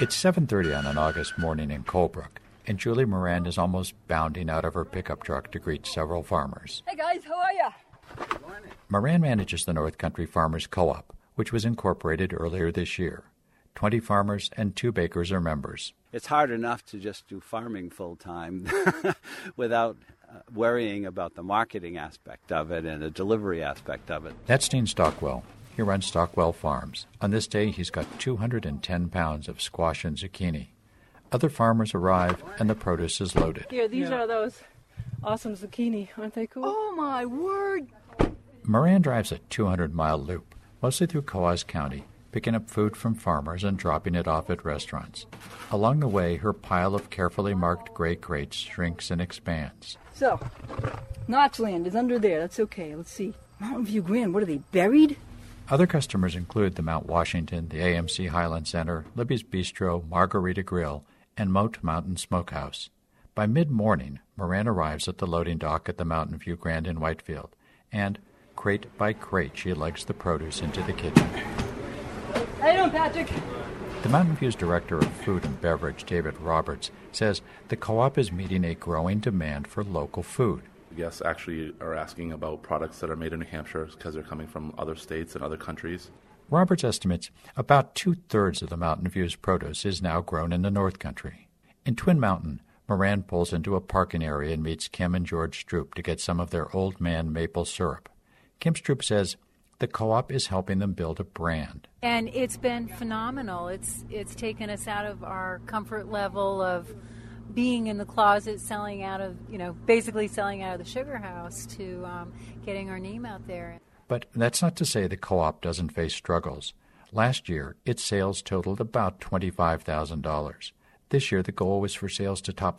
It's 7:30 on an August morning in Colebrook, and Julie Moran is almost bounding out of her pickup truck to greet several farmers. Hey guys, how are ya? Moran manages the North Country Farmers Co-op, which was incorporated earlier this year. 20 farmers and 2 bakers are members. It's hard enough to just do farming full-time without worrying about the marketing aspect of it and the delivery aspect of it. That's Dean Stockwell. He runs Stockwell Farms. On this day, he's got 210 pounds of squash and zucchini. Other farmers arrive, and the produce is loaded. Here, these are those awesome zucchini. Aren't they cool? Oh, my word. Moran drives a 200-mile loop, mostly through Coos County, picking up food from farmers and dropping it off at restaurants. Along the way, her pile of carefully marked gray crates shrinks and expands. So, Notchland is under there. That's okay. Let's see. Mountain View Grand, what are they, buried? Other customers include the Mount Washington, the AMC Highland Center, Libby's Bistro, Margarita Grill, and Moat Mountain Smokehouse. By mid-morning, Moran arrives at the loading dock at the Mountain View Grand in Whitefield, and crate by crate she lugs the produce into the kitchen. How you doing, Patrick? The Mountain View's Director of Food and Beverage, David Roberts, says the co-op is meeting a growing demand for local food. Guests actually are asking about products that are made in New Hampshire because they're coming from other states and other countries. Roberts estimates about 2/3 of the Mountain View's produce is now grown in the North Country. In Twin Mountain, Moran pulls into a parking area and meets Kim and George Stroop to get some of their Old Man maple syrup. Kim Stroop says the co-op is helping them build a brand. And it's been phenomenal. It's taken us out of our comfort level of being in the closet, selling out of the sugar house to getting our name out there. But that's not to say the co-op doesn't face struggles. Last year, its sales totaled about $25,000. This year, the goal was for sales to top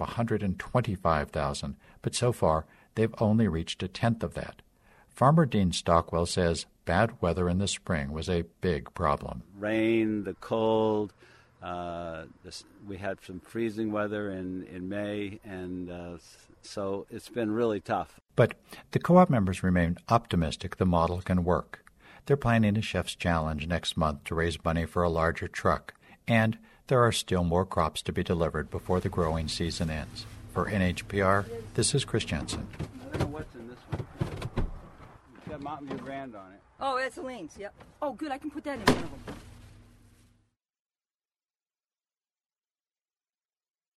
$125,000, but so far, they've only reached a tenth of that. Farmer Dean Stockwell says bad weather in the spring was a big problem. Rain, the cold, we had some freezing weather in May, and so it's been really tough. But the co-op members remain optimistic the model can work. They're planning a Chef's Challenge next month to raise money for a larger truck, and there are still more crops to be delivered before the growing season ends. For NHPR, this is Chris Jensen. I don't know what's in this one. It's got Mountain View Grand on it. Oh, that's Elaine's, yep. Oh, good, I can put that in one of them.